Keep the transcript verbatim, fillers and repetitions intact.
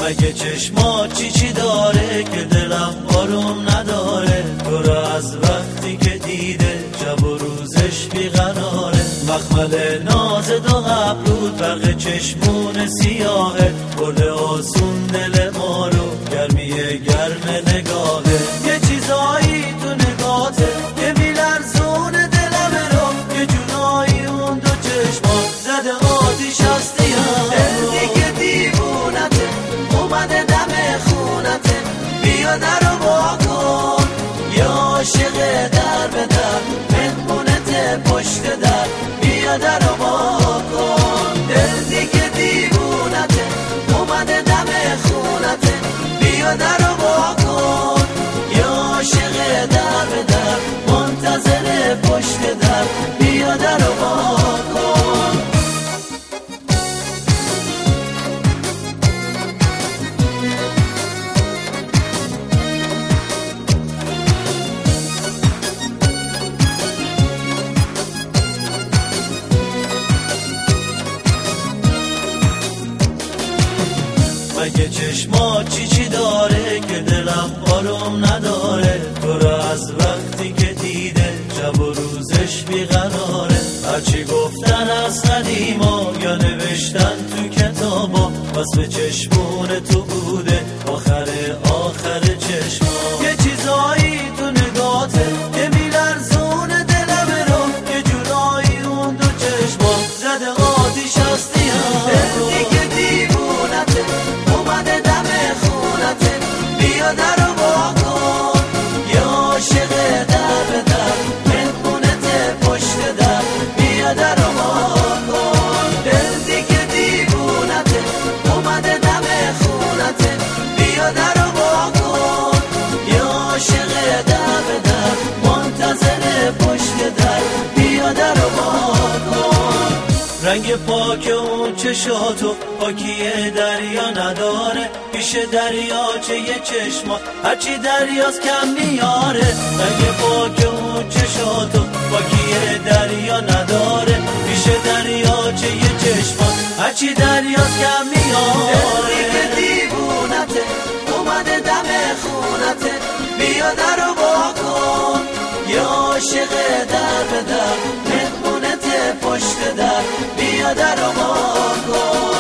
مگه چشما چی چی داره که دلم آروم نداره؟ تو رو از وقتی که دیده شب و روزش بیقراره. مخمل ناز دو ابرود برق چشمون سیاهه، برده آسون دل ما رو گرمی گرم نگاهه. یه چیزایی تو نگاته که میلرزون دلم رو، یه جونایی اون دو چشما زده آتیش هستی هم. دل دیگه دیوونته اومده دم خونته، بیا در رو با کن یا عاشق در به در، مهمونت پشت در، بیا در رو با کن. دل دیگه دیوونته اومده دم خونته، بیا در رو با کن یا عاشق در به در، منتظر پشت در، بیا در رو با کن. مگه چشما چی چی داره که دلم آروم نداره؟ تو رو از وقتی که دیده شب و روزش بیقراره. هرچی گفتن از قدیما یا نوشتن تو کتابا، واسه چشمون تو بوده آخر آخر چشما. یه چیزایی تو نگاته که میلرزون دلم رو، یه جورایی اون دو چشما زده آتیش هستی هم. دل دیگه دیوونته اومده دم خونته، بیا در رو با کن یا عاشق در به در، مهمونت پشت در، بیا در رو با کن. دل دیگه دیوونته اومده دم خونته، بیا در رو با کن یا عاشق در به در، منتظر پشت در، بیا در رو با کن. رنگ پاک اون چشاتو پاکی دریا نداره، پیش دریاچه یه چشما هرچی دریاست کم میاره. رنگ پاک اون چشاتو پاکی دریا نداره، پیش دریاچه یه چشما هرچی دریاست کم میاره. دیگه دیوونته اومده دم خونته، بیا در رو با کن یا عاشق در به در، مهمونت پشت در، بیا در رو با کن.